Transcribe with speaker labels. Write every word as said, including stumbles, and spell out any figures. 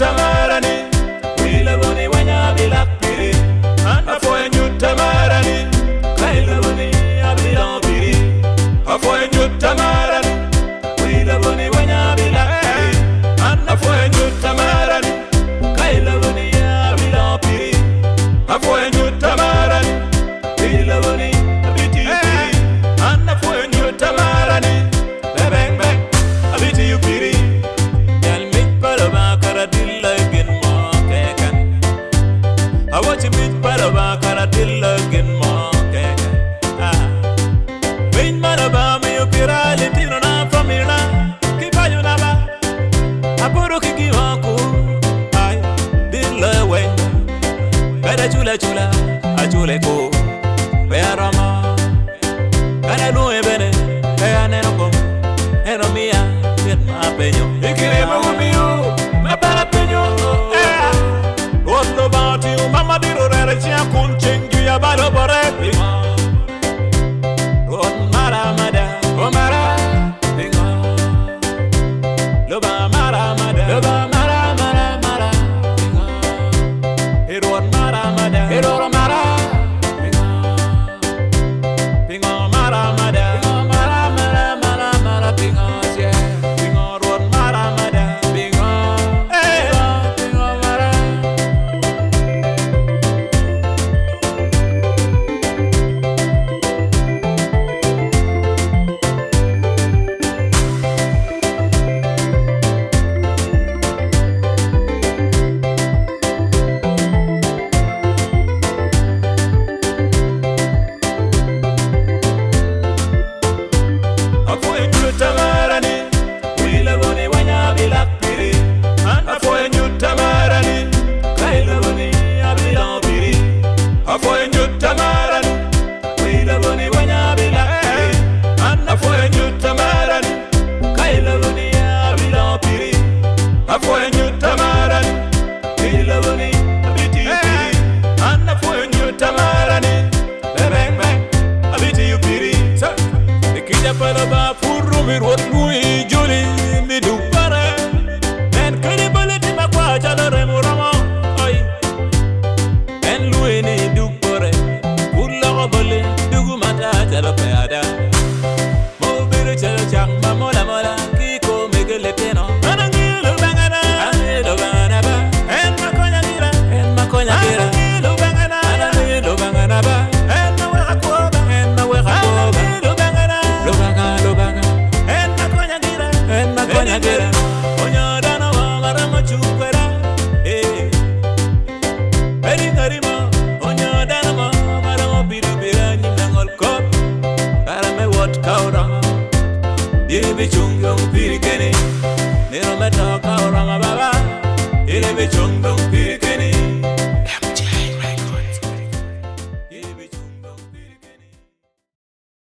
Speaker 1: tamarani, wila boni wanya bilak piri. Afoy nyu tamarani, kaila boni abilan piri. Afoy nyu tamarani, wila boni wanya bilak piri. Afoy nyu tamarani, kaila boni abilan piri. Afoy nyu tamarani, wila boni abiti piri. Afoy nyu tamarani, bang bang abiti piri. Yal mit palaba karadilla gen mo kekan. I watch you mit palaba karadilla gen mo kekan. Ah, bin malaba mi upira litino na famina. Kipayo na ba? Apuro kikiwaku. Ay, dilla wenda. Beda chula chula, a chule ko. Bearama. Kana no ebene, kaya neno kom. Eno mia, get ma peño. Ikire mo mio, ma para peño. Eh. What about you, mama diro rere chia kun chengu ya balo bore. What mara mada, o mara pinga. Loba mara mada, loba mara mara mara pinga. It what mara mada, it what mara pinga. Pinga mara mada, pinga mara mara mara mara pinga. Yeah, pinga what mara mada, pinga. Eh, pinga mara. Afoy nyu tamarani, wila boni wanya bilak piri. Afoy nyu tamarani, kaila boni abilan piri. Afoy nyu tamarani, wila boni wanya bilak piri. Afoy nyu tamarani, kaila boni abilan piri. Afoy nyu tamarani, wila boni abiti piri. Afoy nyu tamarani, bang bang abiti piri. Ikija palaba furu mirwot mui juli midu pare. En kiri baleti makwa chalore muramo. Oy. En lui ni dukore. Pula gobole dugu mata chalo peada. Mo biru chalo chang ma mola mola kiko megele peno. Anangilu bangana, anangilu bangana ba. En makonya gira, en makonya gira. Anangilu bangana, anangilu bangana ba. En maweka kuoba, en maweka kuoba. Lobanga, lobanga, en makonya gira, en makonya gira. Onya dana wangara machukwera, eh. Eri karima, onya dana wangara mabiru bira nyimnangol kop. Para me wat kauranga, diri bichunga upiri kene. Nero meta kauranga baba, diri bichunga.